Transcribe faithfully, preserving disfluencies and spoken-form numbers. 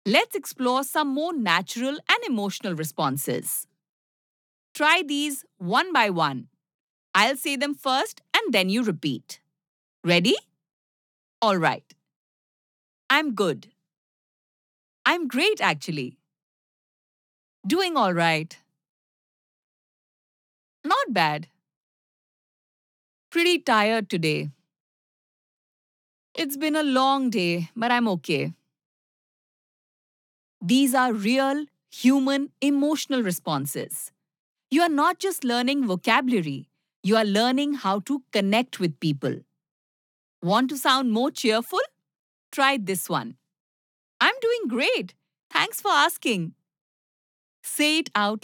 Let's explore some more natural and emotional responses. Try these one by one. I'll say them first and then you repeat. Ready? All right. I'm good. I'm great actually. Doing all right. Not bad. Pretty tired today. It's been a long day, but I'm okay. These are real, human, emotional responses. You are not just learning vocabulary, you are learning how to connect with people. Want to sound more cheerful? Try this one. I'm doing great. Thanks for asking. Say it out